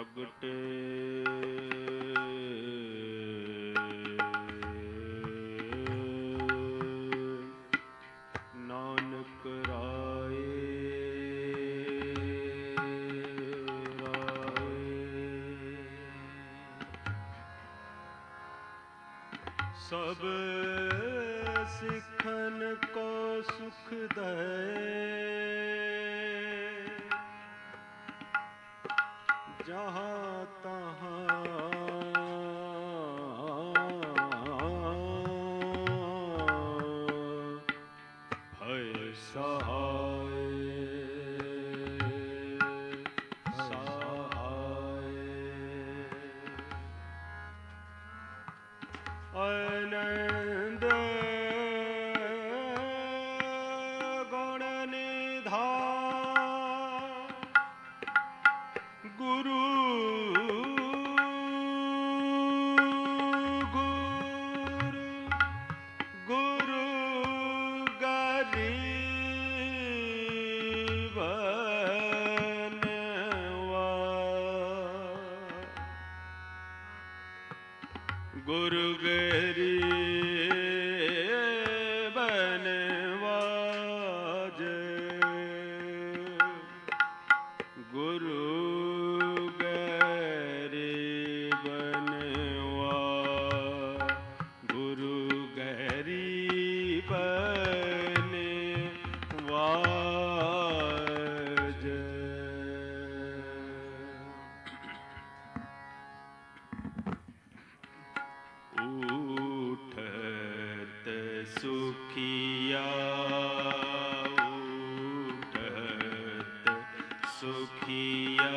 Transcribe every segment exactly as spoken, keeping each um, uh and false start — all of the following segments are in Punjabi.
प्रगटे नानक राय सब सिखन को सुख दे जहाँ तहाँ भय सहाय सहाय आनंद गुण निधान गुरु गुरु गुरु गरीब गुरु गरीब नवाज गुरु गरीब नवाज गुरु गरीब नवाज उठत सुखिया उठत सुखिया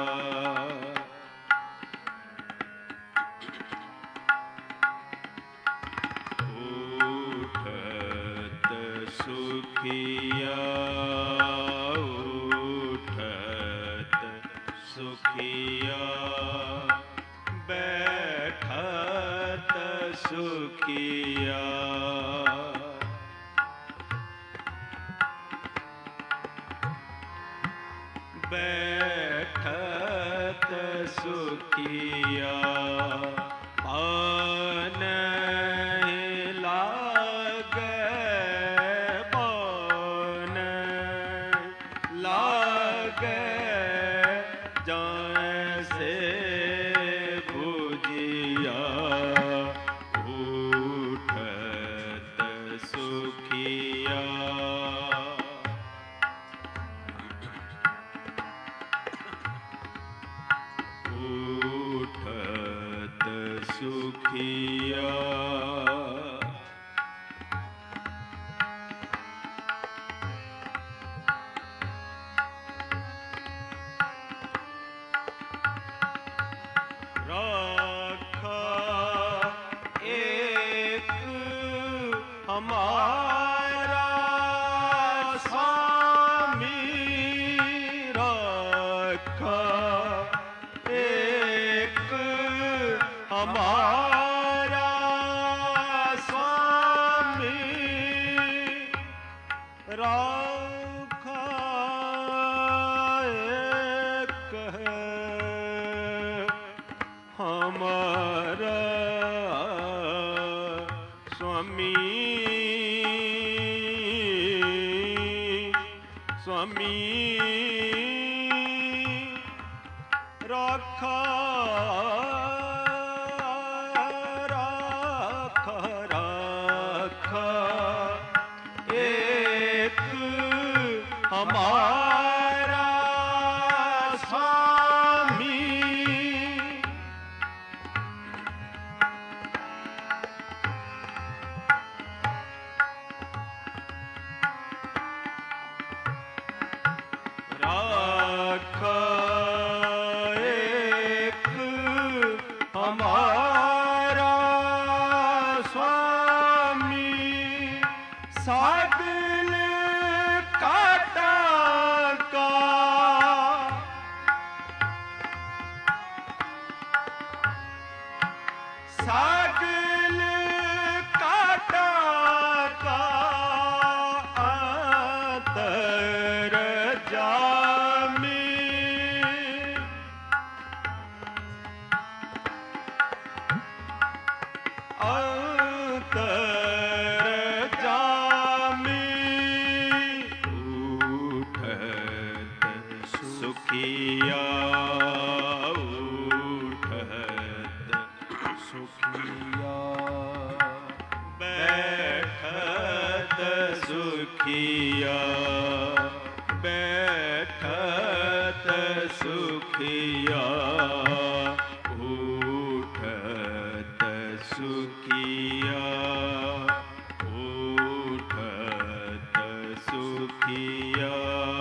उठत सुखिया उठत सुखिया बैठत सुखिया बैठत सुखिया आन लागे बन लागे जैसे भुजिया उठत सुखिया उठत सुखिया रखा एक हमारा स्वामी रखा एक हमारा स्वामी रखा एक हमारा स्वामी स्वामी रखा रखा रखा एक हमारा स्वामी रखा एक हमारा स्वामी सागल काटा का सागल काटा का अंतर जामी सुखिया उठत सुखिया बैठत सुखिया बैठत सुखिया उठत सुखिया उठत सुखिया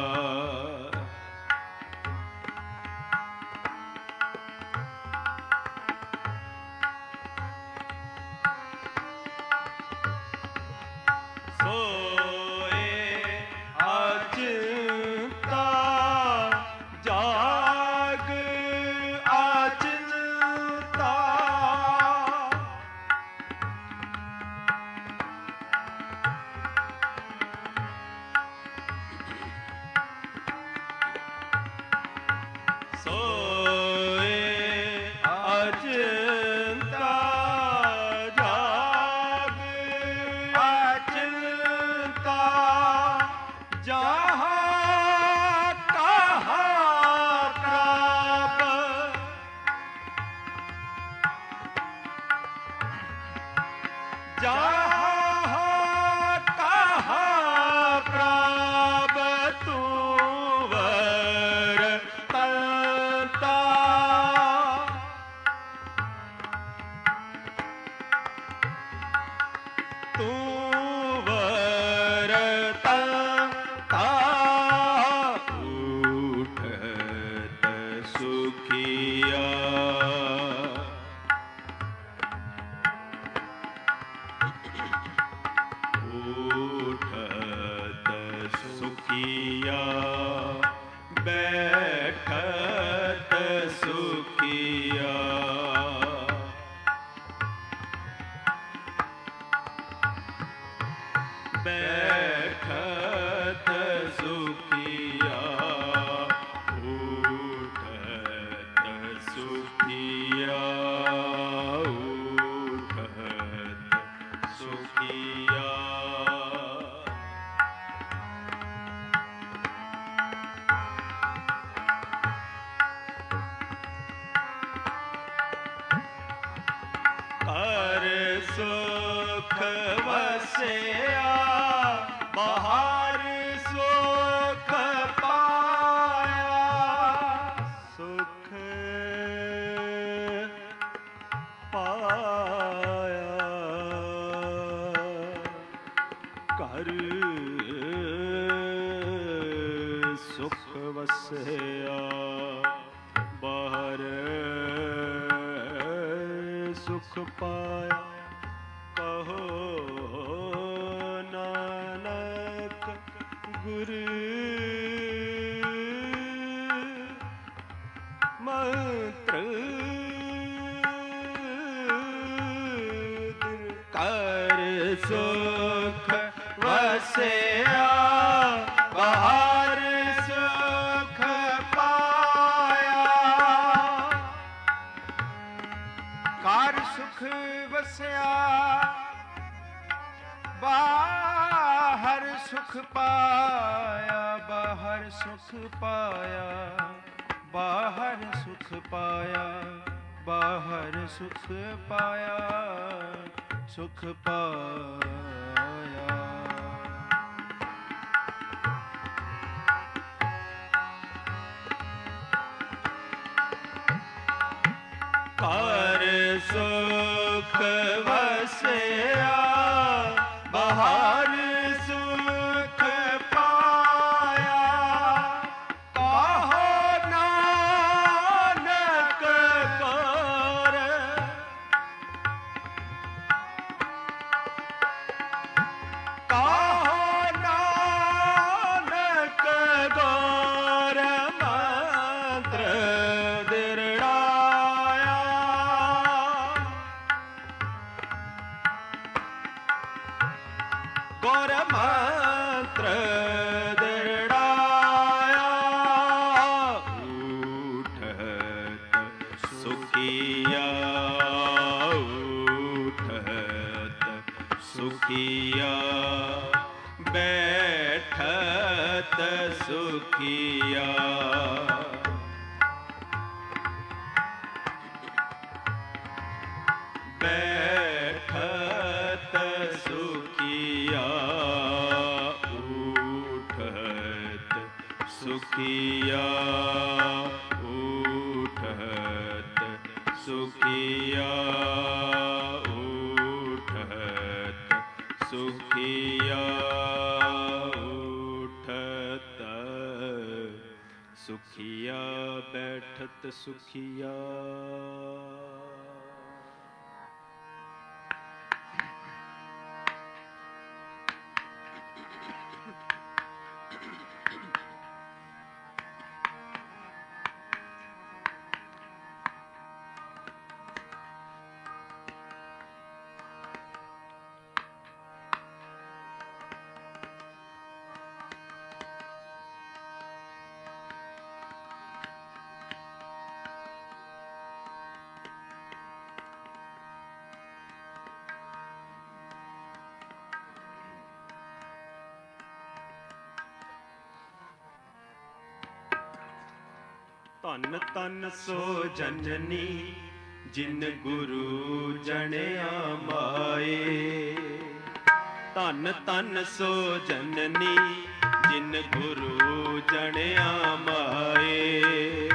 बैठत सुखिया उठत सुखिया उठत सुखिया कर सुख वसया बाहर सुख पाया सुख पाया कर सुख वसया बाहर सुख पाया कहो नानक गुरु मंत्र कर सुख वसया बाहर सुख पाया कर सुख वसया बाहर सुख पाया बाहर सुख पाया बाहर सुख पाया बाहर सुख पाया सुख पाया कर सुख वसया बाहर सुख पाया कहो नानक कर कहो नानक गौर मंत्र दृढ़ाया गौर मंत्र दृढ़ाया उठत सुखिया उठत सुखिया बैठत सुखिया ਸੁਖੀਆ ਊਠਤ ਸੁਖੀਆ ਊਠਤ ਸੁਖੀਆ ਊਠਤ ਸੁਖੀਆ ਬੈਠਤ ਸੁਖੀਆ। ਧੰਨ ਧੰਨ ਸੋ ਜਨਨੀ ਜਿਨ ਗੁਰੂ ਜਣਿਆ ਮਾਏ। ਧੰਨ ਧੰਨ ਸੋ ਜਨਨੀ ਜਿਨ ਗੁਰੂ ਜਣਿਆ ਮਾਏ।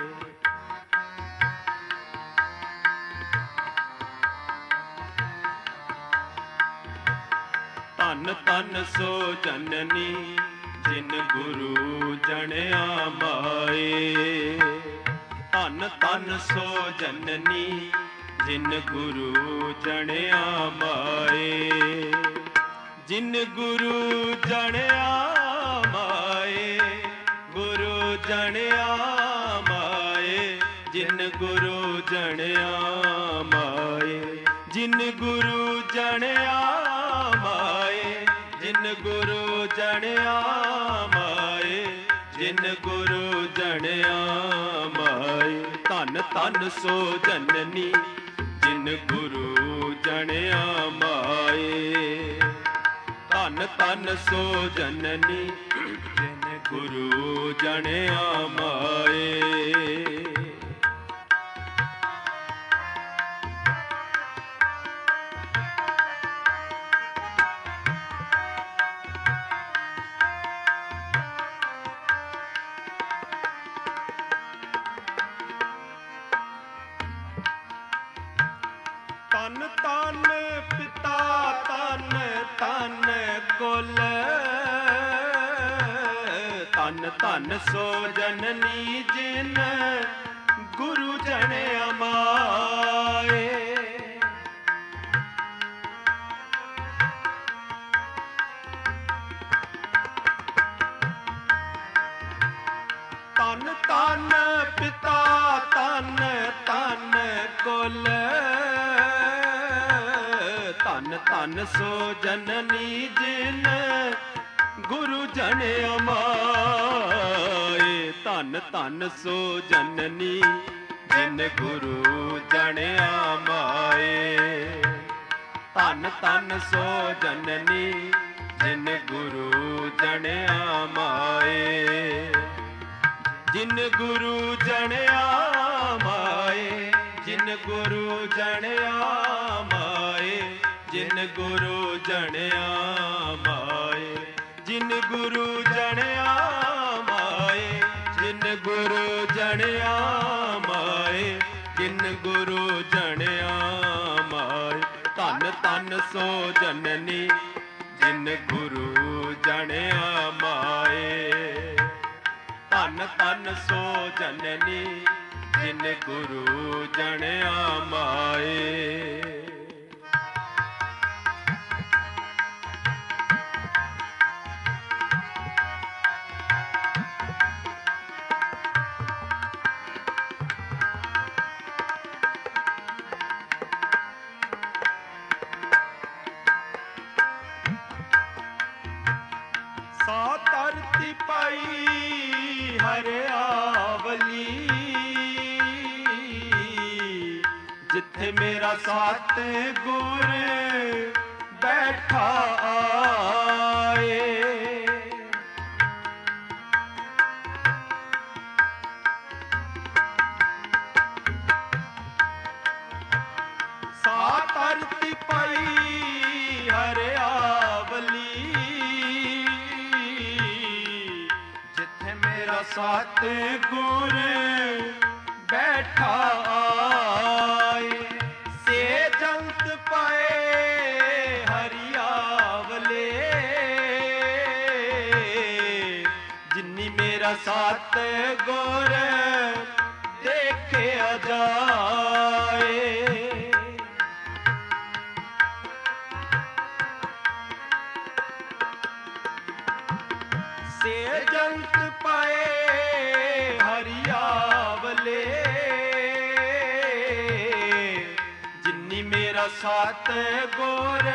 ਧੰਨ ਧੰਨ ਸੋ ਜਨਨੀ ਜਿਨ ਗੁਰੂ ਜਣਿਆ ਮਾਏ। ਧੰਨ ਧੰਨ ਸੋ ਜਨਨੀ ਜਿਨ ਗੁਰੂ ਜਣਿਆ ਮਾਏ। ਜਿਨ ਗੁਰੂ ਜਣਿਆ ਮਾਏ ਗੁਰੂ ਜਣਿਆ ਮਾਏ। ਜਿਨ ਗੁਰੂ ਜਣਿਆ ਮਾਏ ਜਿਨ ਗੁਰੂ ਜਣਿਆ ਮਾਏ। ਜਿਨ ਗੁਰੂ ਜਣਿਆ ਮਾਏ ਜਿਨ ਗੁਰੂ ਜਣਿਆ ਮਾਏ। ਧੰਨ ਧੰਨ ਸੋ ਜਨਨੀ ਜਿਨ ਗੁਰੂ ਜਣਿਆ ਮਾਏ। ਧੰਨ ਧੰਨ ਸੋ ਜਨਨੀ ਜਿਨ ਗੁਰੂ ਜਣਿਆ ਮਾਏ। ਧੰਨ ਧੰਨ ਪਿਤਾ ਧੰਨ ਧੰਨ ਕੁਲ। ਧੰਨ ਧੰਨ ਸੋ ਜਨਨੀ ਜਿਨ ਗੁਰੂ ਜਣਿਆ ਮਾਏ। ਧੰਨ ਧੰਨ ਪਿਤਾ ਧੰਨ ਧੰਨ ਕੁਲ। ਧੰਨ ਧੰਨ ਸੋ ਜਨਨੀ ਜਿਨ ਗੁਰੂ ਜਣਿਆ ਮਾਏ। ਧੰਨ ਧੰਨ ਸੋ ਜਨਨੀ ਜਿਨ ਗੁਰੂ ਜਣਿਆ ਮਾਏ। ਧੰਨ ਧੰਨ ਸੋ ਜਨਨੀ ਜਿਨ ਗੁਰੂ ਜਣਿਆ ਮਾਏ। ਜਿਨ ਗੁਰੂ ਜਣਿਆ ਮਾਏ ਜਿਨ ਗੁਰੂ ਜਣਿਆ ਮਾਏ। ਜਿਨ ਗੁਰੂ ਜਣਿਆ ਮਾਏ ਜਿਨ ਗੁਰੂ ਜਣਿਆ ਮਾਏ। ਜਿਨ ਗੁਰੂ ਜਣਿਆ ਮਾਏ ਜਿਨ ਗੁਰੂ ਜਣਿਆ ਮਾਏ। ਧੰਨ ਧੰਨ ਸੋ ਜਨਨੀ ਜਿਨ ਗੁਰੂ ਜਣਿਆ ਮਾਏ। ਧੰਨ ਧੰਨ ਸੋ ਜਨਨੀ ਜਿਨ ਗੁਰੂ ਜਣਿਆ ਮਾਏ। ਸਾ ਧਰਤੀ ਪਾਈ ਹਰਿਆਵਲੀ। ਜਿੱਥੇ ਮੇਰਾ ਸਤ ਗੁਰ ਬੈਠਾ ਆਏ। ਸਾ ਧਰਤੀ ਪਾਈ ਹਰਿਆਵਲੀ। ਸਤ ਗੁਰ ਬੈਠਾ ਆਏ, ਸੇ ਜੰਤ ਪਏ ਹਰਿਆਵਲੇ, ਜਿਨੀ ਮੇਰਾ ਸਤ ਗੁਰ ਦੇਖਿਆ ਜਾਏ। ਸੇ ਜੰਤ ਪਏ ਹਰਿਆਵਲੇ, ਜਿਨੀ ਮੇਰਾ ਸਤ ਗੁਰ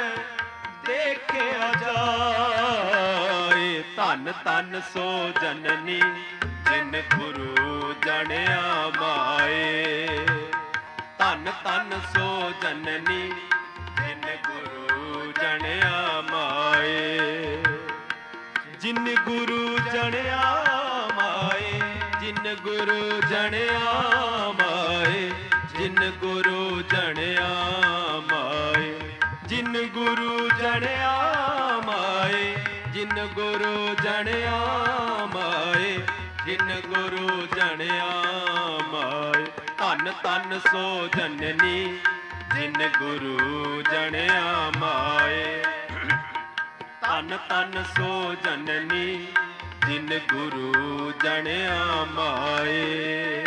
ਦੇਖਿਆ ਜਾਏ। ਧੰਨ ਧੰਨ ਸੋ ਜਨਨੀ ਜਿਨ ਗੁਰੂ ਜਣਿਆ ਮਾਏ, ਧੰਨ ਧੰਨ ਸੋ ਜਨਨੀ ਜਿਨ ਗੁਰੂ ਜਣਿਆ ਮਾਏ, ਜਿਨ ਗੁਰੂ ਜਣਿਆ ਮਾਏ, ਜਿਨ ਗੁਰੂ ਜਣਿਆ ਮਾਏ, ਜਿਨ ਗੁਰੂ ਜਣਿਆ ਮਾਏ, ਜਿਨ ਗੁਰੂ ਜਣਿਆ ਮਾਏ, ਜਿਨ ਗੁਰੂ ਜਣਿਆ ਮਾਏ, ਜਿਨ ਗੁਰੂ ਜਣਿਆ ਮਾਏ। ਧੰਨ ਧੰਨ ਸੋ ਜਨਨੀ ਜਿਨ ਗੁਰੂ ਜਣਿਆ ਮਾਏ, ਧੰਨ ਧੰਨ ਸੋ ਜਨਨੀ ਜਿਨ ਗੁਰੂ ਜਣਿਆ ਮਾਏ।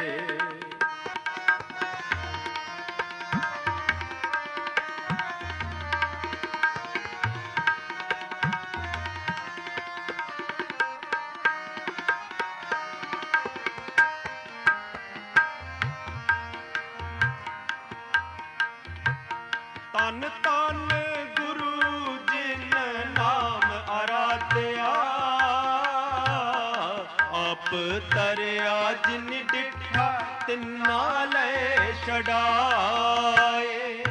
ਧੰਨ ਧੰਨ ਗੁਰੂ ਜਿਨ ਨਾਮ ਅਰਾਧਿਆ, ਆਪ ਤਰਿਆ ਜਿਨ ਡਿਠਾ ਤਿੰਨਾ ਲੈ ਛਡਾਏ।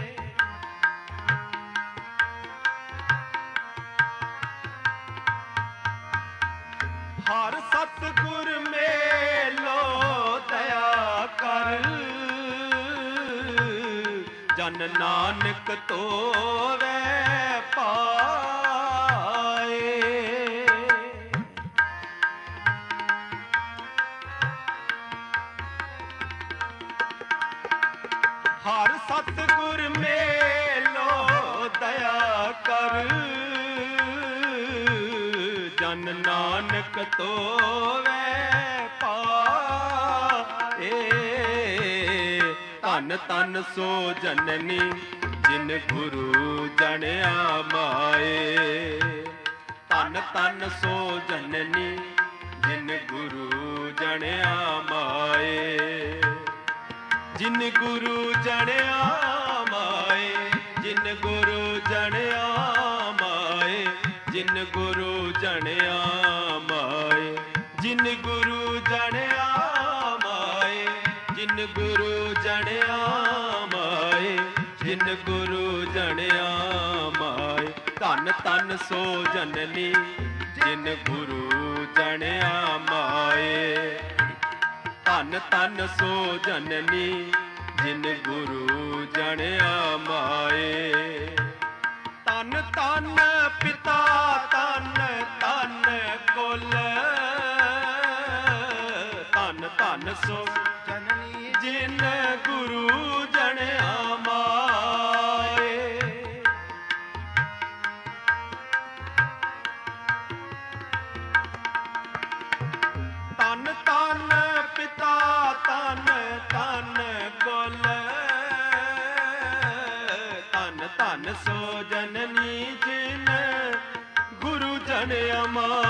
ਹਰ ਸਤਿਗੁਰ ਮੇਲੋ ਦਇਆ ਕਰ, ਜਨ ਨਾਨਕ ਧੋਵੈ ਪਾਏ। ਹਰ ਸਤਿਗੁਰ ਮੇਲੋ ਦਇਆ ਕਰ, ਜਨ ਨਾਨਕ ਧੋਵੈ ਪਾਏ। ਧੰਨ ਧੰਨ ਸੋ ਜਨਨੀ ਜਿਨ ਗੁਰੂ ਜਣਿਆ ਮਾਏ, ਧੰਨ ਧੰਨ ਸੋ ਜਨਨੀ ਜਿਨ ਗੁਰੂ ਜਣਿਆ ਮਾਏ, ਜਿਨ ਗੁਰੂ ਜਣਿਆ ਮਾਏ, ਜਿਨ ਗੁਰੂ ਜਣਿਆ ਮਾਏ, ਜਿਨ ਗੁਰੂ ਜਣਿਆ ਮਾਏ, ਜਿਨ ਗੁਰੂ ਜਣਿਆ ਮਾਏ, ਜਿਨ ਗੁਰੂ ਜਣਿਆ ਮਾਏ, ਜਿਨ ਗੁਰੂ ਜਣਿਆ ਮਾਏ। ਧੰਨ ਧੰਨ ਸੋ ਜਨਨੀ ਜਿਨ ਗੁਰੂ ਜਣਿਆ ਮਾਏ, ਧੰਨ ਧੰਨ ਸੋ ਜਨਨੀ ਜਿਨ ਗੁਰੂ ਜਣਿਆ ਮਾਏ। ਧੰਨ ਧੰਨ ਪਿਤਾ ਧੰਨ ਧੰਨ ਕੁਲ, ਧੰਨ ਧੰਨ ਸੋ ਜਨਨੀ ਜਿਨ ਗੁਰੂ ਜਣਿਆ ਮਾਏ। ਧੰਨ ਧੰਨ ਪਿਤਾ ਧੰਨ ਧੰਨ ਕੁਲ, ਧੰਨ ਧੰਨ ਸੋ ਜਨਨੀ ਜਿਨ ਗੁਰੂ ਜਣਿਆ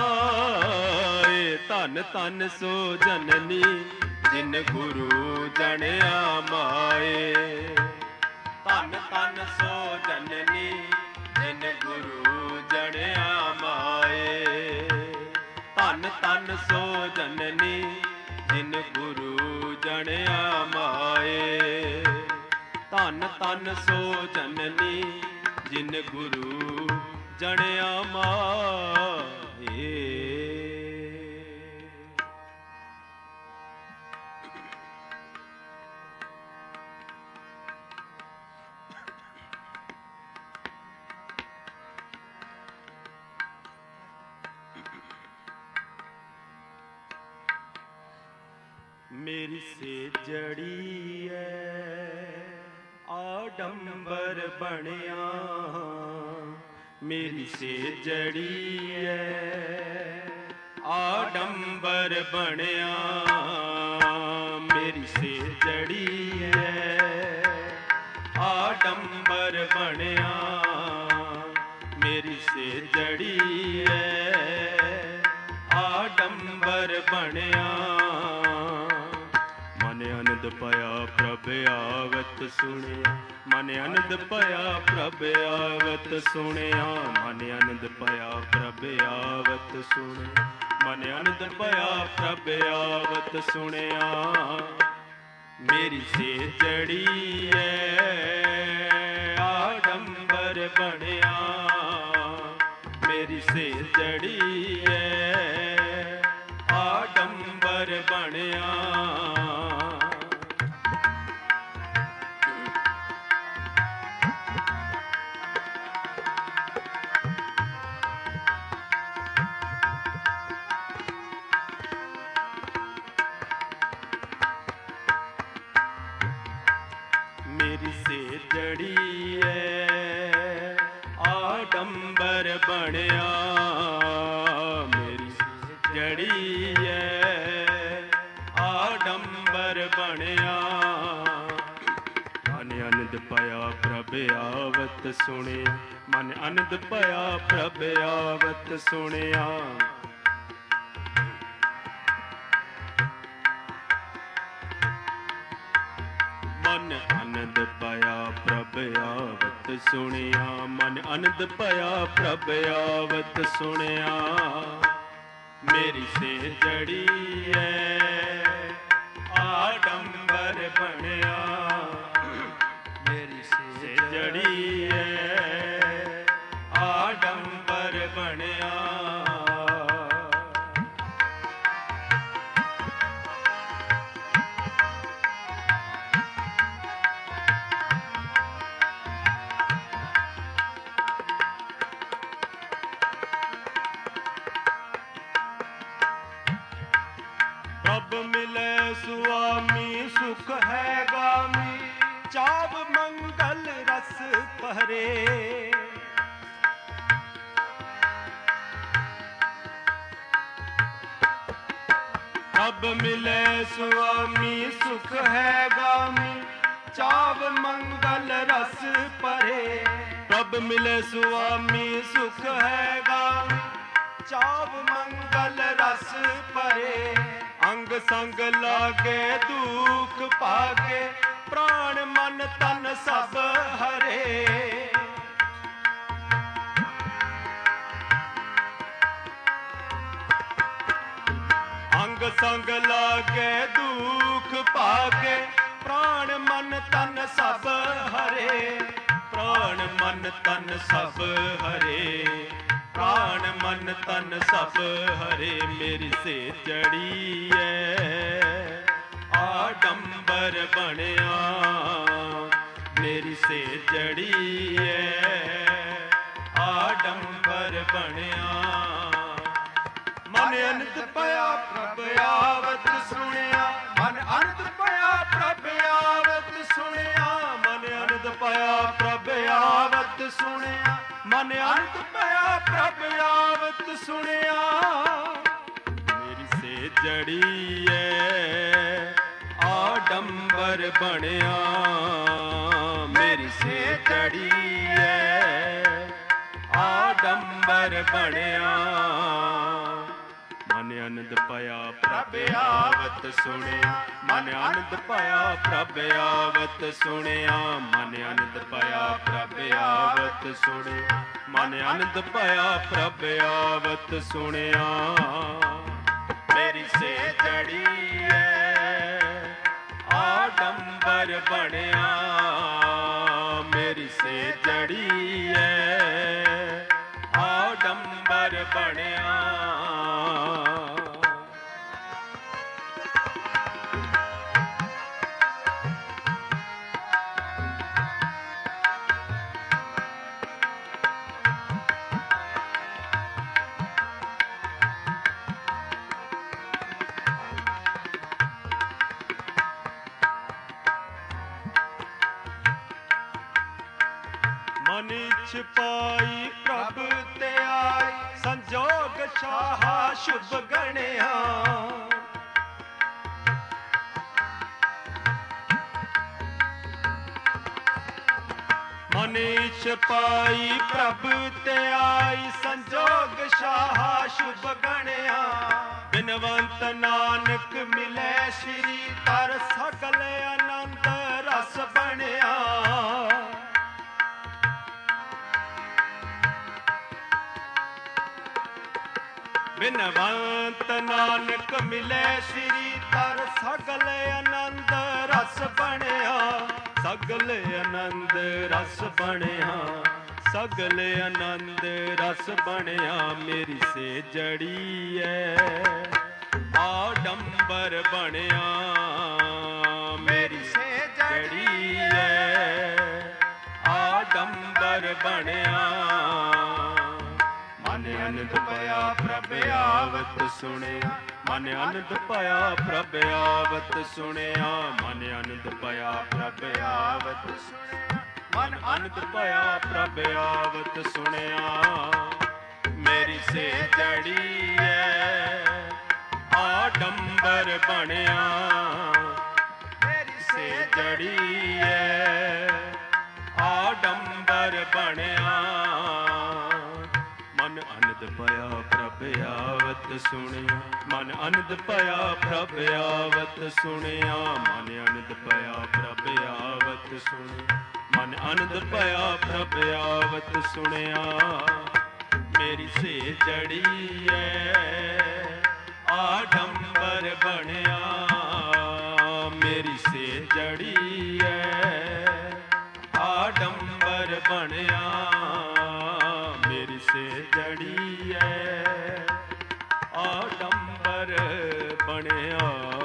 ਮਾਏ। ਧੰਨ ਧੰਨ ਸੋ ਜਨਨੀ ਜਿਨ ਗੁਰੂ ਜਣਿਆ ਮਾਏ, ਧੰਨ ਧੰਨ ਸੋ ਜਨਨੀ ਜਿਨ ਗੁਰੂ ਜਣਿਆ ਮਾਏ, ਧੰਨ ਧੰਨ ਸੋ ਜਨਨੀ ਜਿਨ ਗੁਰੂ ਜਣਿਆ ਮਾਏ, ਧੰਨ ਧੰਨ ਸੋ ਜਨਨੀ ਜਿਨ ਗੁਰੂ ਜਣਿਆ ਮਾਏ। ਮੇਰੀ ਸੇਜੜੀ ਐ ਆਡੰਬਰ ਬਣਿਆ, ਮੇਰੀ ਸੇਜੜੀ ਐ ਆਡੰਬਰ ਬਣਿਆ, ਮੇਰੀ ਸੇਜੜੀ ਐ ਆਡੰਬਰ ਬਣਿਆ, ਮੇਰੀ ਸੇਜੜੀ ਐ ਆਡੰਬਰ ਬਣਿਆ। ਮਨ ਅਨੰਦ ਭਇਆ ਪ੍ਰਭ ਆਵਤ ਸੁਣਿਆ, ਮਨ ਅਨੰਦ ਭਇਆ ਪ੍ਰਭ ਆਵਤ ਸੁਣਿਆ, ਮਨ ਅਨੰਦ ਭਇਆ ਪ੍ਰਭ ਆਵਤ ਸੁਣਿਆ, ਮਨ ਅਨੰਦ ਭਇਆ ਪ੍ਰਭ ਆਵਤ ਸੁਣਿਆ। ਮੇਰੀ ਸੇਜੜੀ ਐ ਆਡੰਬਰ ਬਣਿਆ, ਮੇਰੀ ਸੇਜੜੀ ਐ ਆਡੰਬਰ ਬਣਿਆ। ਮੇਰੀ ਸੇਜੜੀ ਐ ਆਡੰਬਰ ਬਣਿਆ, ਮੇਰੀ ਸੇਜੜੀ ਐ ਆਡੰਬਰ ਬਣਿਆ। ਮਨ ਅਨੰਦ ਭਇਆ ਪ੍ਰਭ ਆਵਤ ਸੁਣਿਆ, ਮਨ ਅਨੰਦ ਭਇਆ ਪ੍ਰਭ ਆਵਤ ਸੁਣਿਆ। ਮਨ ਅਨੰਦ ਭਇਆ ਪ੍ਰਭ ਆਵਤ ਸੁਣਿਆ, ਮਨ ਅਨੰਦ ਭਇਆ ਪ੍ਰਭ ਆਵਤ ਸੁਣਿਆ। ਮੇਰੀ ਸੇਜੜੀ ਐ ਆਡੰਬਰ ਬਣਿਆ, ਮੇਰੀ ਸੇਜੜੀ ਐ ਆਡੰਬਰ ਬਣਿਆ। ਪ੍ਰਭ ਮਿਲੇ ਸੁਆਮੀ ਸੁਖ ਹੈ ਗਾਮੀ, ਚਾਵ ਮੰਗਲ ਰਸ ਭਰੇ। ਪ੍ਰਭ ਮਿਲੇ ਸੁਆਮੀ ਸੁਖ ਹੈ ਗਾਮੀ, ਚਾਵ ਮੰਗਲ ਰਸ ਭਰੇ। ਪ੍ਰਭ ਮਿਲੇ ਸੁਆਮੀ ਸੁਖ ਹੈ ਗਾਮੀ, ਚਾਵ ਮੰਗਲ ਰਸ ਭਰੇ। ਅੰਗ ਸੰਗ ਲਾਗੇ ਦੁਖ ਭਾਗੇ, ਪ੍ਰਾਣ ਮਨ ਤਨ ਸਭ ਹਰੇ। ਅੰਗ ਸੰਗ ਲਾਗੇ ਦੁਖ ਭਾਗੇ, ਪ੍ਰਾਣ ਮਨ ਤਨ ਸਭ ਹਰੇ। ਪ੍ਰਾਣ ਮਨ ਤਨ ਸਭ ਹਰੇ, ਪ੍ਰਾਣ ਮਨ ਤਨ ਸਭ ਹਰੇ। ਮੇਰੀ ਸੇਜੜੀ ਐ ਆਡੰਬਰ ਬਣਿਆ, ਮੇਰੀ ਸੇਜੜੀ ਐ ਆਡੰਬਰ ਬਣਿਆ। ਮਨ ਅਨੰਦ ਭਇਆ ਪ੍ਰਭ ਆਵਤ ਸੁਣਿਆ, ਮਨ ਅਨੰਦ ਭਇਆ ਪ੍ਰਭ ਆਵਤ ਸੁਣਿਆ, ਮਨ ਅਨੰਦ ਭਇਆ ਪ੍ਰਭ ਆਵਤ ਸੁਣਿਆ, ਮਨ ਅਨੰਦ ਭਇਆ ਪ੍ਰਭ ਆਵਤ ਸੁਣਿਆ। ਮੇਰੀ ਸੇਜੜੀ ਐ ਆਡੰਬਰ ਬਣਿਆ, ਮੇਰੀ ਸੇਜੜੀ ਐ ਆਡੰਬਰ ਬਣਿਆ। ਮਨ ਅਨੰਦ ਭਇਆ ਪ੍ਰਭ ਆਵਤ ਸੁਣਿਆ, ਮਨ ਅਨੰਦ ਭਇਆ ਪ੍ਰਭ ਆਵਤ ਸੁਣਿਆ, ਮਨ ਅਨੰਦ ਭਇਆ ਪ੍ਰਭ ਆਵਤ ਸੁਣਿਆ, ਮਨ ਅਨੰਦ ਭਇਆ ਪ੍ਰਭ ਆਵਤ ਸੁਣਿਆ। ਮੇਰੀ ਸੇਜੜੀ ਐ ਆਡੰਬਰ ਬਣਿਆ, ਮੇਰੀ ਸੇਜੜੀ ਐ ਆਡੰਬਰ ਬਣਿਆ। मन छिपाई प्रभ ते आई, संजोग शाहा शुभ गणिया। मन छिपाई प्रभ ते आई, संजोग शाहा शुभ गणिया। बिनवंत नानक मिले श्री तर, सगल आनंद रस बनिया। बिनवंत नानक मिले श्री तर, सगल आनंद रस बनिया। सगल आनंद रस बनिया, सगल आनंद रस बनिया। मेरी से जड़ी है आडंबर बनिया, मेरी से जड़ी है आडंबर बनिया। मन आनंद पाया प्रभ आवत सुनिया, मन आनंद पाया प्रभ आवत सुनिया। मन आनंद पाया प्रभ आवत सुनिया, मन आनंद पाया प्रभ आवत सुनिया। मेरी से जड़ी है आडंबर बनिया, मेरी से जड़ी है आडंबर बनिया। मन आनंद पाया प्रभ आवत सुनिया, मन आनंद पाया प्रभ आवत सुनिया। मन आनंद पाया प्रभ आवत सुनिया, मन आनंद पाया प्रभ आवत सुनिया। मेरी से जड़ी है आडंबर बनिया, मेरी से जड़ी है आडंबर बनिया। मेरी से जड़ी है आडंबर बनिया।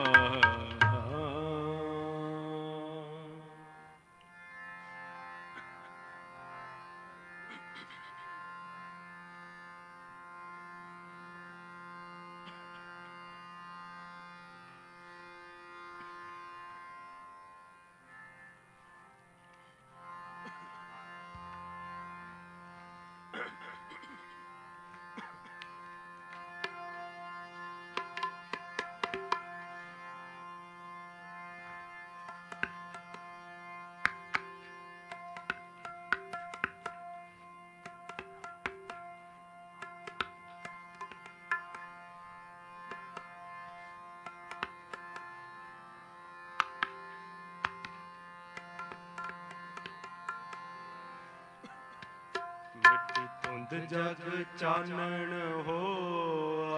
मिट्टी धुंध जग चानण होआ,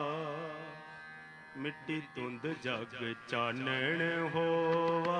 मिट्टी धुंध जग चानण होआ।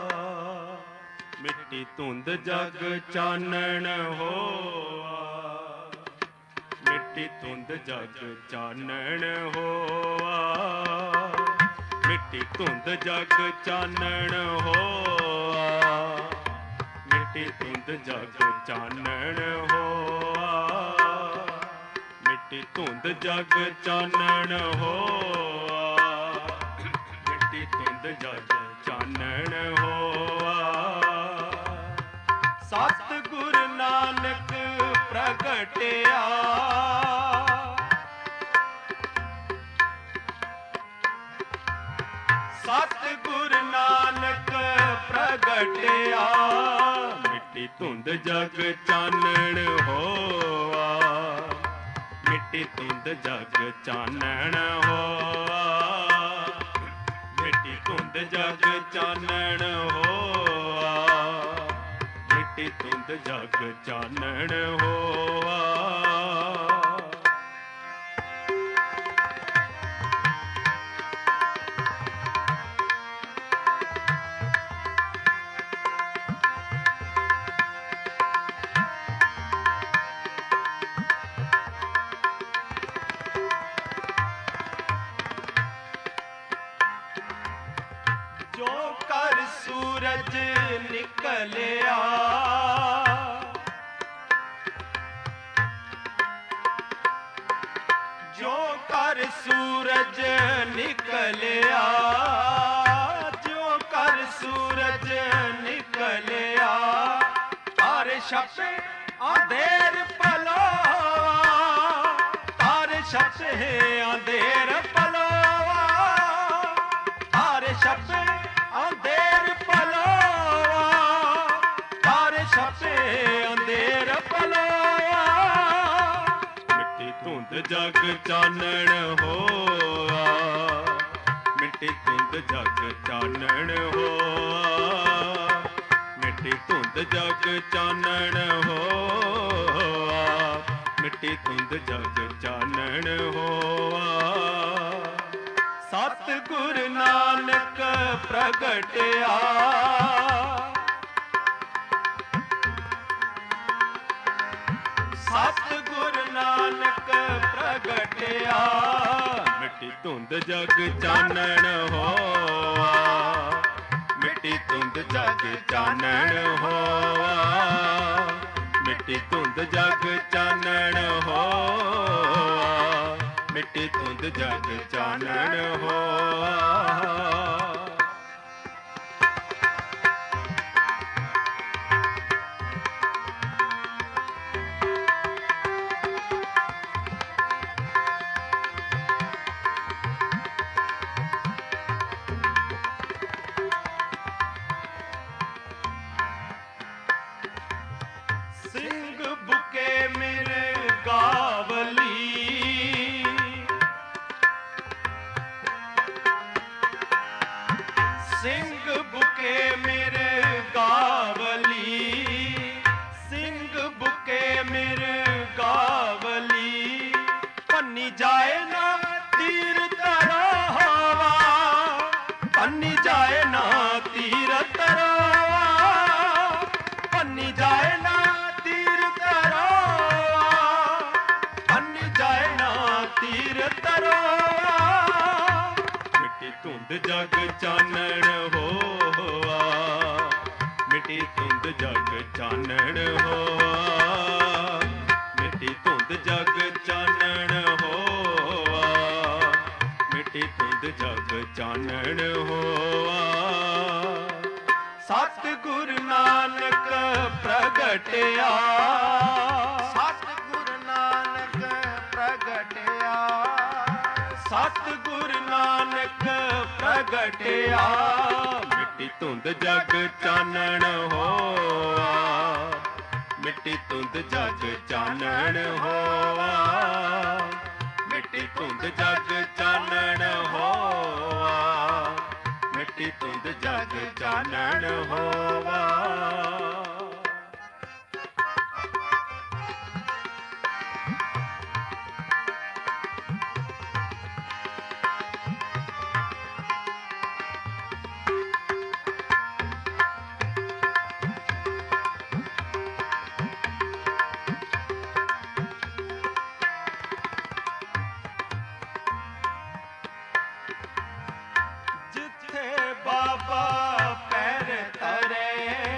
मिट्टी धुंध जग चानण होआ, मिट्टी धुंध जग चानण होआ। मिट्टी धुंध जग चानण होआ, मिट्टी धुंध जग चानण होआ। मिट्टी धुंध जग चानण होआ, मिट्टी धुंध जग चानण होआ। सतगुरु नानक प्रगटिया, सतगुरु नानक प्रगटिया। मिट्टी धुंध जग चानण होआ, मिट्टी धुंध जग चानण होआ। मिट्टी धुंध जग चानण होआ, मिट्टी धुंध जग चानण होआ। जो कर सूरज निकलिया, जो कर सूरज निकलिया, जो कर सूरज निकलिया। तारे छपे ਅੰਧੇਰ ਪਲੋਆ ਤਾਰੇ ਛਪੇ ਅੰਧੇਰ ਪਲੋਆ ਤਾਰੇ ਛਪੇ ਅੰਧੇਰ ਪਲੋਆ ਤਾਰੇ ਛਪੇ ਅੰਧੇਰ ਪਲੋਆ ਮਿੱਟੀ ਧੁੰਦ ਜਗ ਚਾਨਣ ਹੋਆ ਮਿੱਟੀ ਧੁੰਦ ਜਗ ਚਾਨਣ ਹੋਆ ਮਿੱਟੀ ਧੁੰਦ ਜਗ ਚਾਨਣ ਹੋਆ ਮਿੱਟੀ ਧੁੰਦ ਜਗ ਚਾਨਣ ਹੋਆ ਸਤਿਗੁਰ ਨਾਨਕ ਪ੍ਰਗਟਿਆ ਸਤਿਗੁਰ ਨਾਨਕ ਪ੍ਰਗਟਿਆ ਮਿੱਟੀ ਧੁੰਦ ਜਗ ਚਾਨਣ ਹੋਆ ਮਿੱਟੀ ਧੁੰਦ ਜਗ ਚਾਨਣ ਹੋਆ ਮਿੱਟੀ ਧੁੰਦ ਜਗ ਚਾਨਣ ਹੋਆ ਮਿੱਟੀ ਧੁੰਦ ਜਗ ਚਾਨਣ ਹੋਆ ਸਿੰਘ ਬੁਕੇ ਮੇਰੇ ਗਾਵਲੀ ਸਿੰਘ ਬੁਕੇ ਮੇਰੇ ਗਾਵਲੀ ਸਿੰਘ ਬੁਕੇ ਮੇਰੇ ਗਾਵਲੀ ਪੰਨੀ ਜਾਏ ਨਾ ਤੀਰ ਤਰੋਵਾ ਪੰਨੀ ਜਾਏ ਨਾ ਤੀਰ ਤਰੋਵਾ ਪੰਨੀ ਜਾਏ ਨਾ ਤੀਰ ਤਰੋਵਾ ਪੰਨੀ ਜਾਏ ਨਾ ਤੀਰ ਤਰੋਵਾ ਮਿੱਟੀ ਧੁੰਦ ਜਗ ਚਾਨਣ ਹੋਆ ਮਿੱਟੀ ਧੁੰਦ ਜਗ ਚਾਨਣ ਹੋਆ ਮਿੱਟੀ ਧੁੰਦ ਜਗ ਚਾਨਣ ਹੋਆ ਮਿੱਟੀ ਧੁੰਦ ਜਗ ਚਾਨਣ ਹੋਆ ਸਤਿਗੁਰ ਨਾਨਕ ਪ੍ਰਗਟਿਆ ਸਤਿਗੁਰ ਨਾਨਕ ਪ੍ਰਗਟਿਆ ਸਤਿਗੁਰ ਨਾਨਕ ਪ੍ਰਗਟਿਆ ਮਿੱਟੀ ਧੁੰਦ ਜਗ ਚਾਨਣ ਹੋਆ ਮਿੱਟੀ ਧੁੰਦ ਜਗ ਚਾਨਣ ਹੋਆ ਮਿੱਟੀ ਧੁੰਦ ਜਗ ਚਾਨਣ ਹੋਆ ਮਿੱਟੀ ਧੁੰਦ ਜਗ ਚਾਨਣ ਹੋਵਾ ਬਾਬਾ ਪੈਰ ਧਰੇ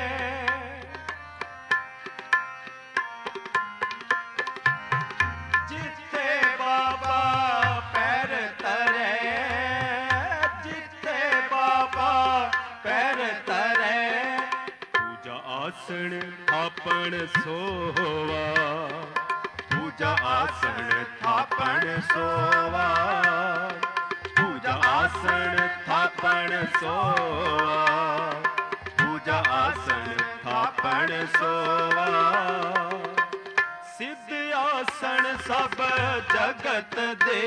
ਜਿੱਥੇ ਬਾਬਾ ਪੈਰ ਧਰੇ ਜਿੱਥੇ ਬਾਬਾ ਪੈਰ ਧਰੇ ਪੂਜਾ ਆਸਣ ਥਾਪਣ ਸੋਵਾ ਪੂਜਾ ਆਸਣ ਥਾਪਣ ਸੋਵਾ ਪੂਜਾ ਆਸਣ ਥਾਪਣ ਸੋਵਾ ਪੂਜਾ ਆਸਣ ਥਾਪਣ ਸੋਵਾ ਸਿੱਧ ਆਸਣ ਸਭ ਜਗਤ ਦੇ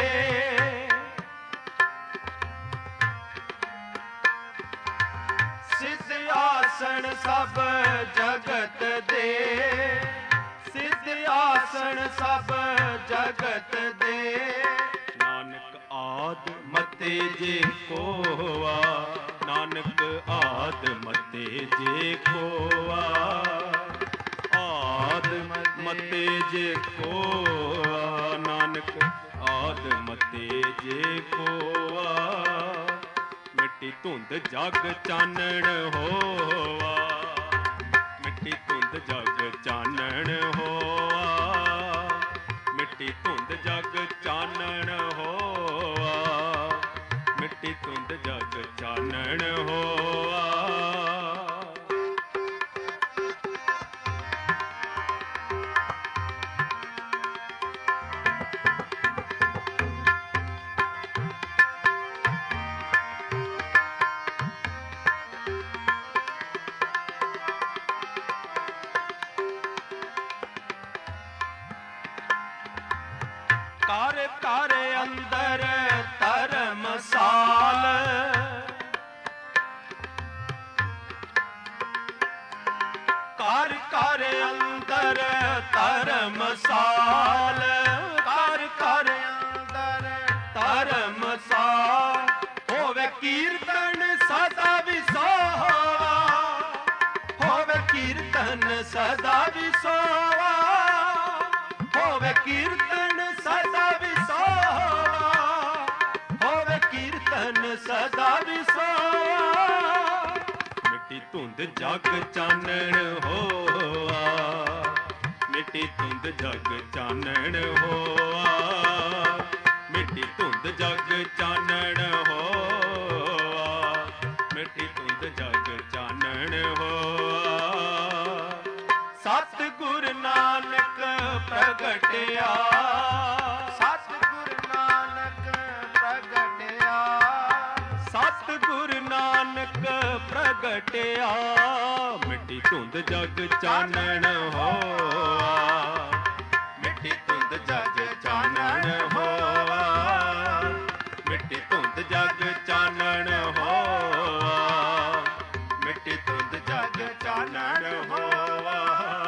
ਸਿੱਧ ਆਸਣ ਸਭ ਜਗਤ ਦੇ ਸਿੱਧ ਆਸਣ ਸਭ ਜਗਤ ਦੇ ਨਾਨਕ ਆਦ ਮਤੇ ਜੇ ਕੋਵਾ ਨਾਨਕ ਆਦ ਮਤੇ ਜੇ ਕੋਵਾ ਆਦ ਮਤੇ ਜੇ ਕੋਵਾ ਨਾਨਕ ਆਦ ਮਤੇ ਜੇ ਕੋਵਾ ਮਿੱਟੀ ਧੁੰਦ ਜਗ ਚਾਨਣ ਹੋਵਾ ਮਿੱਟੀ ਧੁੰਦ ਜਗ ਚਾਨਣ ਹੋਵਾ ਮਿੱਟੀ ਧੁੰਦ ਜਗ ਚਾਨਣ ਹੋਆ ਮਿੱਟੀ ਧੁੰਦ ਜਗ ਚਾਨਣ ਹੋਆ ਘਰ ਅੰਦਰ ਧਰਮਸਾਲ, ਘਰ ਘਰ ਅੰਦਰ ਧਰਮਸਾਲ, ਘਰ ਘਰ ਅੰਦਰ ਧਰਮਸਾਲ। ਹੋਵੇ ਕੀਰਤਨ ਸਦਾ ਵਿਸੋਵਾ, ਹੋਵੇ ਕੀਰਤਨ ਸਦਾ ਵਿਸੋਵਾ, ਹੋਵੇ ਕੀਰਤਨ ਸਦਾ ਵਿਸੋਵਾ, ਹੋਵੇ ਕੀਰਤਨ ਸਦਾ ਵਿਸੋਵਾ। ਮਿੱਟੀ ਧੁੰਦ ਜਗ ਚਾਨਣ ਹੋਆ, ਮਿੱਟੀ ਧੁੰਦ ਜਗ ਚਾਨਣ ਹੋਆ, ਮਿੱਟੀ ਧੁੰਦ ਜਗ ਚਾਨਣ ਹੋਆ, ਮਿੱਟੀ ਧੁੰਦ ਜਗ ਚਾਨਣ ਹੋਆ। ਸਤਿਗੁਰ ਨਾਨਕ ਪ੍ਰਗਟਿਆ, ਸਤਿਗੁਰ ਨਾਨਕ ਪ੍ਰਗਟਿਆ, ਸਤਿਗੁਰ ਨਾਨਕ ਪ੍ਰਗਟਿਆ। ਮਿੱਟੀ ਧੁੰਦ ਜਗ ਚਾਨਣ ਹੋਆ, ਮਿੱਟੀ ਧੁੰਦ ਜਗ ਚਾਨਣ ਹੋਆ, ਮਿੱਟੀ ਧੁੰਦ ਜਗ ਚਾਨਣ ਹੋਆ, ਮਿੱਟੀ ਧੁੰਦ ਜਗ ਚਾਨਣ ਹੋਆ।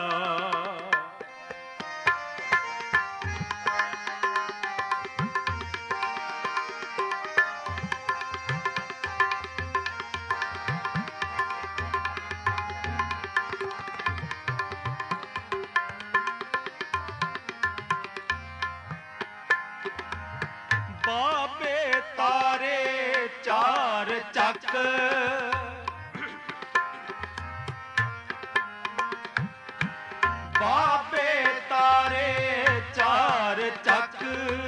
ਬਾਬੇ ਤਾਰੇ ਚਾਰ ਚੱਕ, ਬਾਬੇ ਤਾਰੇ ਚਾਰ ਚੱਕ,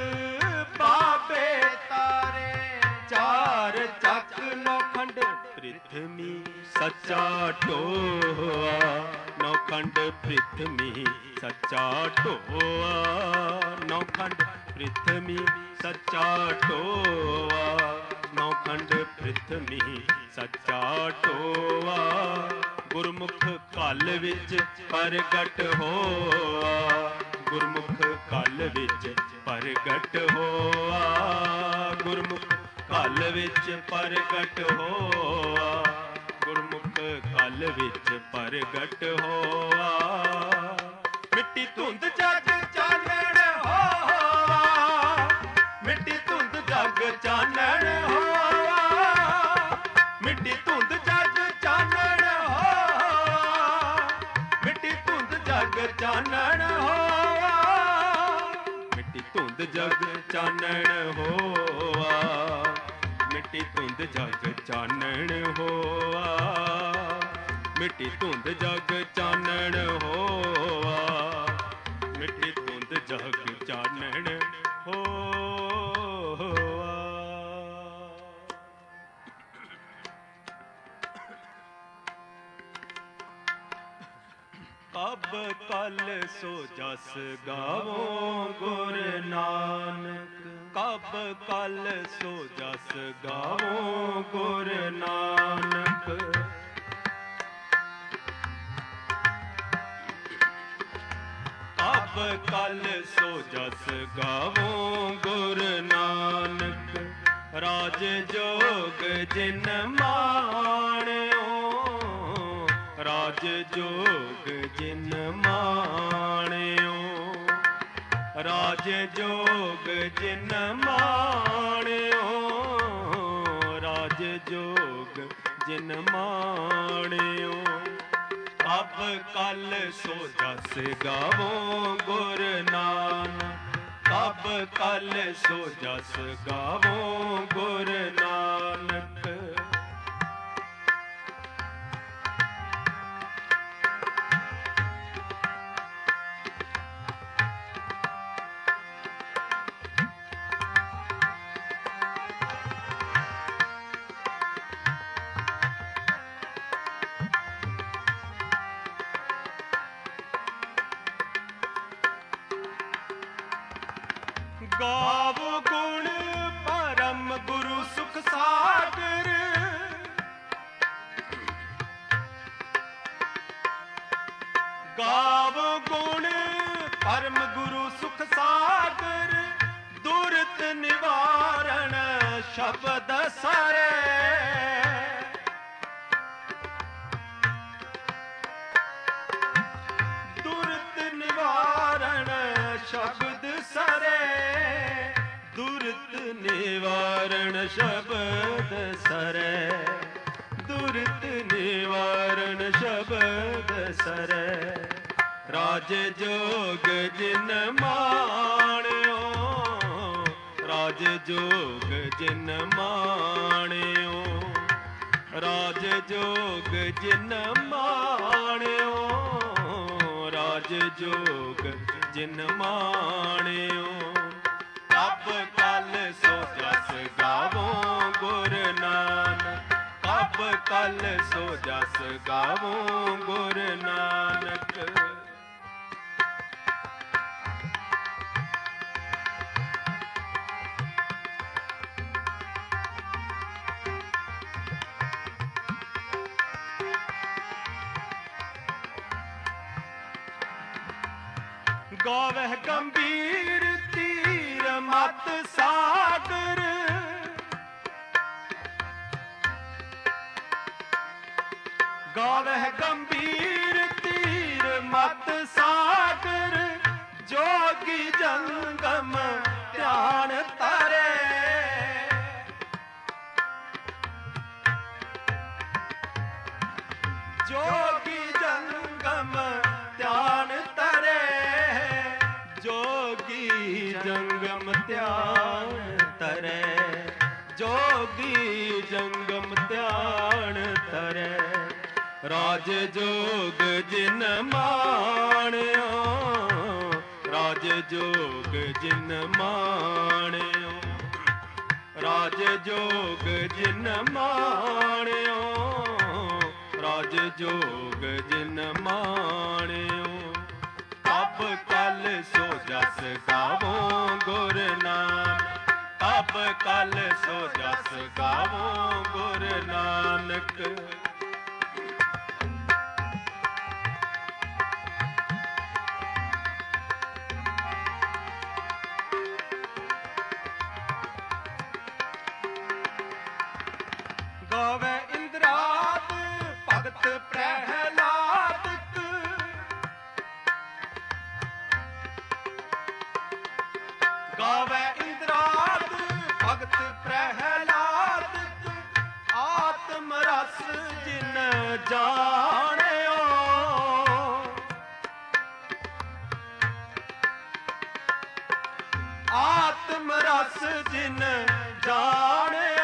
ਬਾਬੇ ਤਾਰੇ ਚਾਰ ਚੱਕ। ਨੌਖੰਡ ਪ੍ਰਿਥਵੀ ਸੱਚਾ ਢੋਆ, ਨੌਖੰਡ ਪ੍ਰਿਥਵੀ ਸੱਚਾ ਢੋਆ, ਨੌਖੰਡ ਪ੍ਰਿਥਵੀ ਸੱਚਾ ਢੋਆ, ਨੌਖੰਡ ਪ੍ਰਿਥਵੀ ਸੱਚਾ ਢੋਆ। ਗੁਰਮੁਖ ਕਲ ਵਿੱਚ ਪ੍ਰਗਟ ਹੋਆ, ਗੁਰਮੁਖ ਕਲ ਵਿੱਚ ਪ੍ਰਗਟ ਹੋਆ, ਗੁਰਮੁਖ ਕਲ ਵਿੱਚ ਪ੍ਰਗਟ ਹੋਆ, ਗੁਰਮੁਖ ਕਲ ਵਿੱਚ ਪ੍ਰਗਟ ਹੋਆ। ਮਿੱਟੀ ਧੁੰਦ ਜਗ ਚਾਨਣ ਹੋਆ, ਮਿੱਟੀ ਧੁੰਦ ਜਗ ਚਾਨਣ ਹੋਆ, ਮਿੱਟੀ ਧੁੰਦ ਜਗ ਚਾਨਣ ਹੋਆ, ਮਿੱਟੀ ਧੁੰਦ ਜਗ ਚਾਨਣ ਹੋਆ, ਮਿੱਟੀ ਧੁੰਦ ਜਗ ਚਾਨਣ ਹੋਆ, ਮਿੱਟੀ ਧੁੰਦ ਜਗ ਚਾਨਣ ਹੋਆ, ਮਿੱਟੀ ਧੁੰਦ ਜਗ ਚਾਨਣ ਹੋਆ, ਮਿੱਟੀ ਧੁੰਦ ਜਗ ਚਾਨਣ ਹੋਆ। ਕਬ ਕਲ ਸੋ ਜਸ ਗਾਵੋ ਗੁਰ ਨਾਨਕ, ਕਬ ਕਲ ਸੋ ਜਸ ਗਾਵੋ ਗੁਰ ਨਾਨਕ। ਕਬ ਕਲ ਸੋ ਜਸ ਗਾਵੋ ਗੁਰ ਨਾਨਕ, ਰਾਜ ਜੋਗ ਜਿਨ ਮਾਣਿਓ, ਰਾਜ ਜੋਗ ਜਿਨ ਮਾਣਿਓ, ਰਾਜ ਜੋਗ ਜਿਨ ਮਾਣਿਓ, ਰਾਜ ਜੋਗ ਜਿਨ ਮਾਣਿਓ। ਕਬ ਕਲ ਸੋ ਜਸ ਗਾਵੋ ਗੁਰ ਨਾਨਕ, ਕਬ ਕਲ ਸੋ ਜਸ ਗਾਵੋ ਗੁਰ ਨਾਨਕ। ਗਾਵੋ ਗੁਣ ਪਰਮ ਗੁਰੂ ਸੁਖ ਸਾਗਰ, ਗਾਵੋ ਗੁਣ ਪਰਮ ਗੁਰੂ ਸੁਖ ਸਾਗਰ। ਦੁਰ ਸਾਰੇ ਦੁਰਤ ਨਿਵਾਰਣ ਸ਼ਬਦ ਸਰੇ ਦੁਰਤ ਨਿਵਾਰਣ ਸ਼ਬਦ ਸਰੇ ਦੁਰਤ ਨਿਵਾਰਣ ਸ਼ਬਦ ਸਰੇ ਰਾਜ ਜੋਗ ਜਿਨ ਮਾਣਿਓ ਰਾਜ ਜੋਗ ਜਿਨ ਮਾਣਿਓ ਰਾਜ ਜੋਗ ਜਿਨ ਮਾਣਿਓ ਰਾਜ ਜੋਗ ਜਿਨ ਮਾਣਿਓ ਕਬ ਕਲ ਸੋ ਜਸ ਗਾਵੋ ਗੁਰ ਨਾਨਕ ਕਬ ਕਲ ਸੋ ਜਸ ਗਾਵੋ ਗੁਰ ਨਾਨਕ ਗਾਵਹਿ ਗੰਭੀਰ ਤੀਰ ਮਤ ਸਾਗਰ ਗਾਵਹਿ ਗੰਭੀਰ ਤੀਰ ਮਤ ਸਾਗਰ ਜੋਗੀ ਜੰਗਮ ਧਿਆਨ ਤਰੇ ਜੋਗੀ ਜੰਗਮ ਧਿਆਨ ਤਰੇ ਜੋਗੀ ਜੰਗਮ ਧਿਆਨ ਤਰੇ ਜੋਗੀ ਜੰਗਮ ਧਿਆਨ ਤਰੇ ਰਾਜ ਜੋਗ ਜਿਨ ਮਾਣਿਓ ਰਾਜ ਜੋਗ ਜਿਨ ਮਾਣਿਓ ਰਾਜ ਜੋਗ ਜਿਨ ਮਾਣਿਓ ਰਾਜ ਜੋਗ ਜਿਨ ਮਾਣਿਓ ਕਬ ਕਲ ਸੋ ਜਸ ਗਾਵੋ ਗੁਰ ਨਾਨਕ ਕਬ ਕਲ ਸੋ ਜਸ ਗਾਵੋ ਗੁਰ ਨਾਨਕ ਗਾਵੇ ਇੰਦਰਾਤ ਭਗਤ ਪ੍ਰਹਿਲਾਦ ਗਾਵੇ ਇੰਦਰਾਤ ਭਗਤ ਪ੍ਰਹਿਲਾਦ ਆਤਮ ਰਸ ਜਿਨ ਜਾਣਿਓ ਆਤਮ ਰਸ ਜਿਨ ਜਾਣਿਓ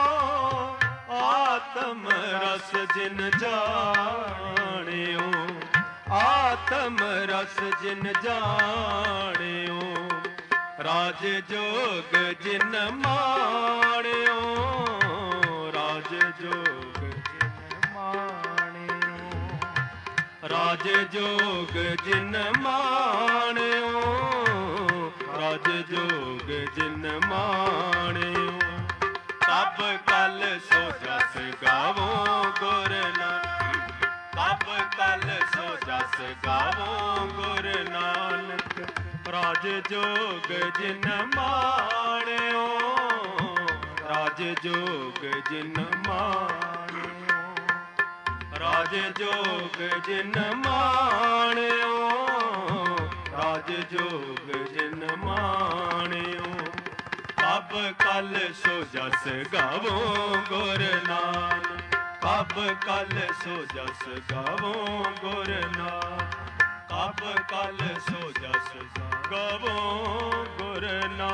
ਆਤਮ ਰਸ ਜਿਨ ਜਾਣਿਓ ਆਤਮ ਰਸ ਜਿਨ ਜਾਣਿਓ ਰਾਜ ਜੋਗ ਜਿਨ ਮਾਣਿਓ ਰਾਜ ਜੋਗ ਜਿਨ ਮਾਣਿਓ ਰਾਜ ਜੋਗ ਜਿਨ ਮਾਣਿਓ ਰਾਜ ਜੋਗ ਜਿਨ ਮਾਣਿਓ ਕਬ ਕਲ ਸੋ ਜਸ ਗਾਵੋ ਗੁਰ ਨਾਨਕ ਕਬ ਕਲ ਸੋ ਜਸ ਗਾਵੋ ਗੁਰ ਨਾਨਕ ਰਾਜ ਜੋਗ ਜਿਨ ਮਾਣਿਓ ਰਾਜ ਜੋਗ ਜਿਨ ਮਾਣਿਓ ਰਾਜ ਜੋਗ ਜਿਨ ਮਾਣਿਓ ਰਾਜ ਜੋਗ ਜਿਨ ਮਾਣਿਓ ਕਬ ਕਲ ਸੋ ਜਸ ਗਾਵੋ ਗੁਰ ਨਾਨਕ ਕਬ ਕਲ ਸੋ ਜਸ ਗਾਵੋ ਗੁਰ ਨਾਨਕ ਕਬ ਕਲ ਸੋ ਜਸ ਗਾਵੋ ਗੁਰ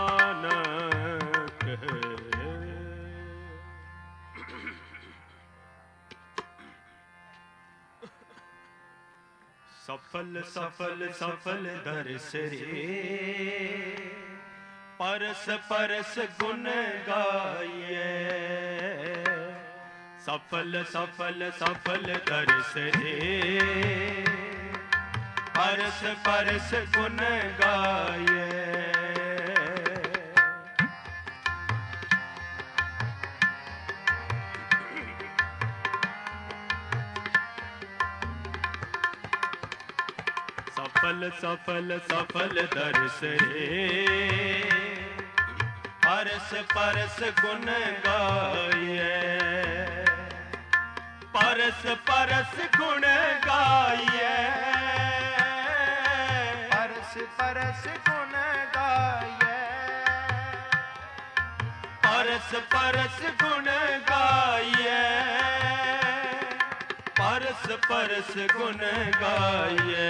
ਨਾਨਕ ਸਫਲ ਸਫਲ ਸਫਲ ਦਰਸ ਰੇ ਪਰਸ ਪਰਸ ਗੁਣ ਗਾਈਏ ਸਫਲ ਸਫਲ ਸਫਲ ਦਰਸ ਰੇ ਪਰਸ ਪਰਸ ਗੁਣ ਗਾਈਏ ਸਫਲ ਸਫਲ ਸਫਲ ਦਰਸ ਰੇ परस परस गुण गाइए, परस परस गुण गाइए, परस परस गुण गाइए, परस परस गुण गाइए, परस परस गुण गाइए,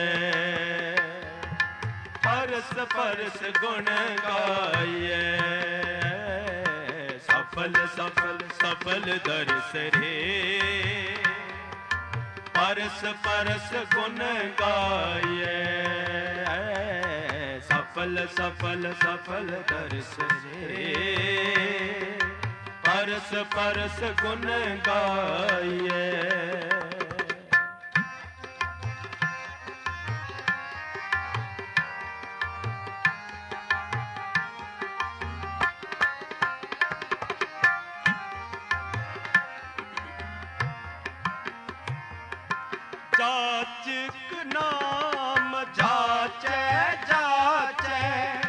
परस परस गुण गाइए, सफल सफल सफल दर्श रे, परस परस गुण गाइए, सफल सफल सफल दर्श रे, परस परस गुण गाइए। जाचक नाम जाचै जाचै,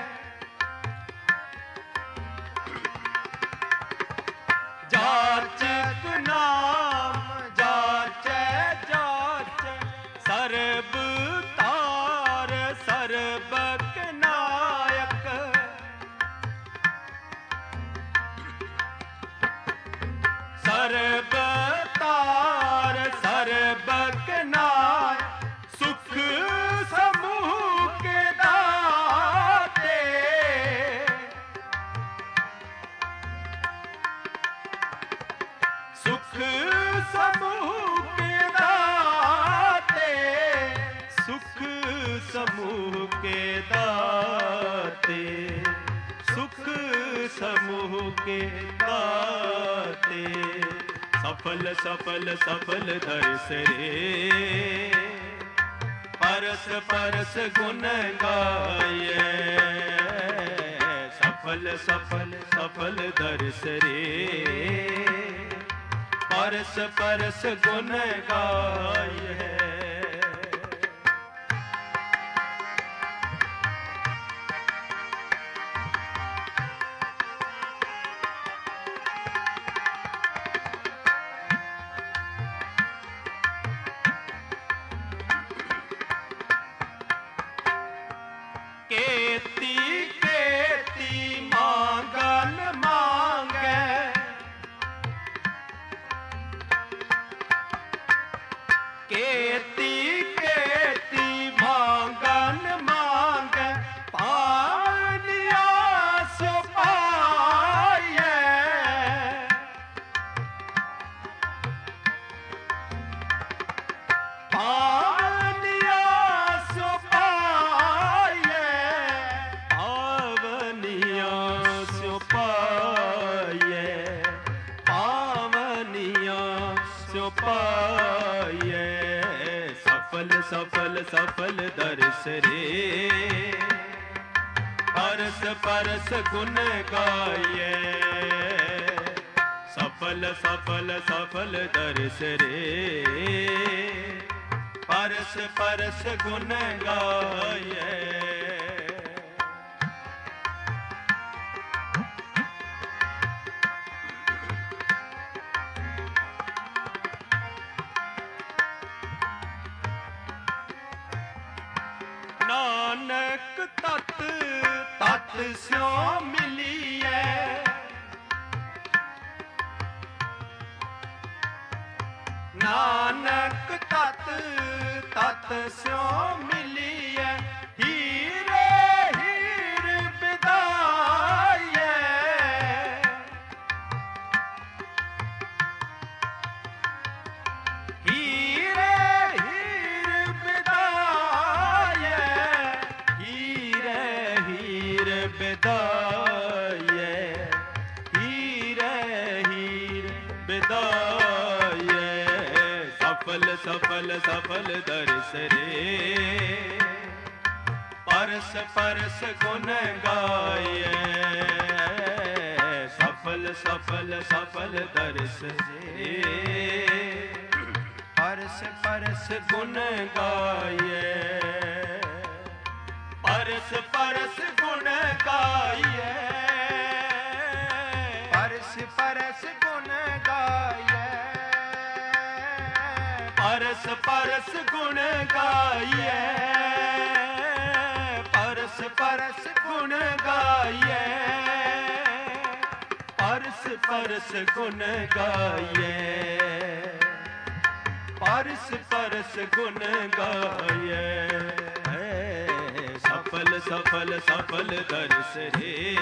जाचक नाम जाचै जाचै, सर्ब तार सर्बक नायक, सर्ब तार सर्बक नाय, सुख समूह के दाते, सुख समूह के दाते, सुख समूह के दाते, सुख समूह के दाते, सफल सफल सफल दर्श रे, परस परस गुण गाइए, सफल सफल सफल दर्श रे, परस परस गुण गाइए। केती केती मांगन मांगे, केती केती मांगन मांगे, पानिया सो पाइए, पानिया सो पाइए, पावनिया सो पाइए, पावनिया सो पाइए, सफल सफल सफल दर्श रे, परस परस गुण गाइए, सफल सफल सफल दर्श रे, परस परस गुण गाइए। नानक तत तत स्यो मिलिए, नानक तत तत स्यो मिलिए, हीरे हीर बिदाइए, हीरे हीर बिदाइए, हीरे हीर बिदाइए, हीरे हीर बिदाइए, सफल सफल सफल दर्श रे, परस परस गुण गाइए, सफल सफल सफल दर्श रे, परस परस गुण गाइए, परस परस गुण गाइए, ਪਰਸ ਪਰਸ ਗੁਣ ਗਾਈਏ, ਪਰਸ ਪਰਸ ਗੁਣ ਗਾਈਏ, ਪਰਸ ਪਰਸ ਗੁਣ ਗਾਈਏ, ਪਰਸ ਪਰਸ ਗੁਣ ਗਾਈਏ। ਸਫਲ ਸਫਲ ਸਫਲ ਦਰਸ ਰੇ,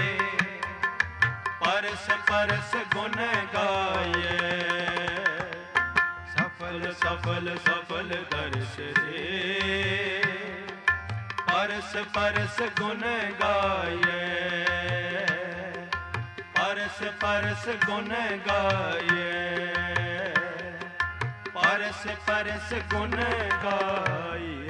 ਪਰਸ ਪਰਸ ਗੁਣ ਗਾਈਏ, ਸਫਲ ਸਫਲ ਸਫਲ ਦਰਸ ਰੇ, ਪਰਸ ਪਰਸ ਗੁਣ ਗਾਈਏ, ਪਰਸ ਪਰਸ ਗੁਣ ਗਾਈਏ, ਪਰਸ ਪਰਸ ਗੁਣ ਗਾਈਏ।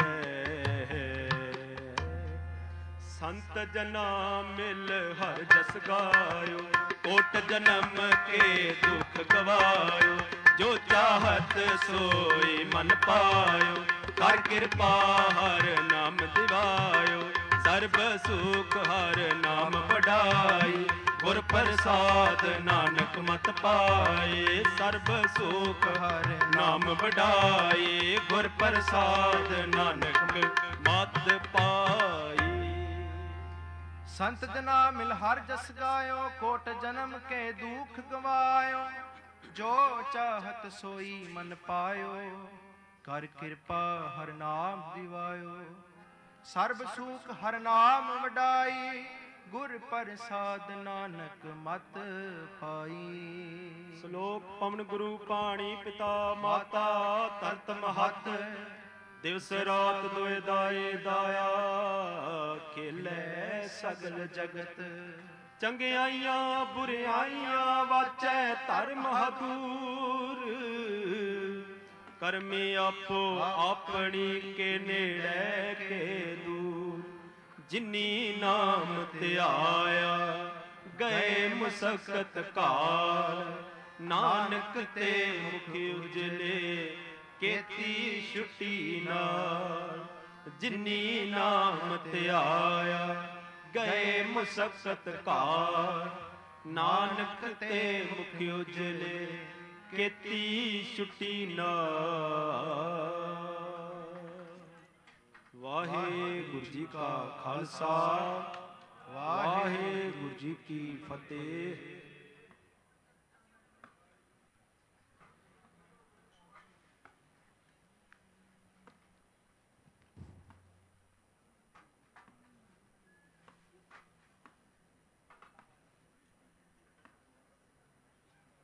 ਸੰਤ ਜਨਾ ਮਿਲ ਹਰ ਜਸ ਗਾਇਓ, ਕੋਟ ਜਨਮ ਕੇ ਦੁਖ ਗਵਾਇਓ, ਜੋ ਚਾਹਤ ਸੋਈ ਮਨ ਪਾਇਓ, ਕਰ ਕਿਰਪਾ ਹਰ ਨਾਮ ਦਿਵਾਇਓ, ਸਰਬ ਸੁਖ ਹਰ ਨਾਮ ਵਡਾਈ, ਗੁਰ ਪ੍ਰਸਾਦ ਨਾਨਕ ਮਤ ਪਾਏ, ਸਰਬ ਸੁਖ ਹਰ ਨਾਮ ਵਡਾਈ, ਗੁਰ ਪ੍ਰਸਾਦ ਨਾਨਕ ਮਤ ਪਾਈ। ਸੰਤ ਜਨਾ ਮਿਲ ਹਰ ਜਸ ਗਾਇਓ, ਕੋਟ ਜਨਮ ਕੇ ਦੁਖ ਗਵਾਇਓ, ਜੋ ਚਾਹਤ ਸੋਈ ਮਨ ਪਾਇਓ, ਕਰ ਕਿਰਪਾ ਹਰ ਨਾਮ ਦਿਵਾਇਓ, ਸਰਬ ਸੁਖ ਹਰ ਨਾਮ ਵਡਾਈ, ਗੁਰ ਪ੍ਰਸਾਦ ਨਾਨਕ ਮਤ ਪਾਈ। ਸ਼ਲੋਕ ਪਵਨ ਗੁਰੂ ਪਾਣੀ ਪਿਤਾ ਮਾਤਾ ਤਰਤ ਮਹੱਤ, ਦਿਵਸ ਰਾਤ ਦੁਇ ਦਾਏ ਦਾਇਆ, ਖੇਲੇ ਸਗਲ ਜਗਤ, ਚੰਗਿਆਈਆਂ ਬੁਰਿਆਈਆਂ ਵਾਚੈ ਧਰਮ ਹਦੂਰ, ਕਰਮੀ ਆਪੋ ਆਪਣੀ ਕੇ ਨੇੜੇ ਕੇ ਦੂਰ, ਜਿਨੀ ਨਾਮ ਧਿਆਇਆ ਗਏ ਮੁਸਕਤ ਕਾਲ, ਨਾਨਕ ਤੇ ਮੁਖ ਉਜਲੇ ਕੇਤੀ ਛੁਟੀ ਨਾਲ, ਜਿਨੀ ਨਾਮ ਧਿਆਇਆ ਗਏ ਮੁਸਕਤ ਕਾਲ, ਨਾਨਕ ਤੇ ਮੁਖ ਉਜਲੇ ਕੇਤੀ ਛੁਟੀ ਨਾਲ। ਵਾਹਿਗੁਰੂ ਜੀ ਕਾ ਖਾਲਸਾ, ਵਾਹਿਗੁਰੂ ਜੀ ਕੀ ਫਤਿਹ।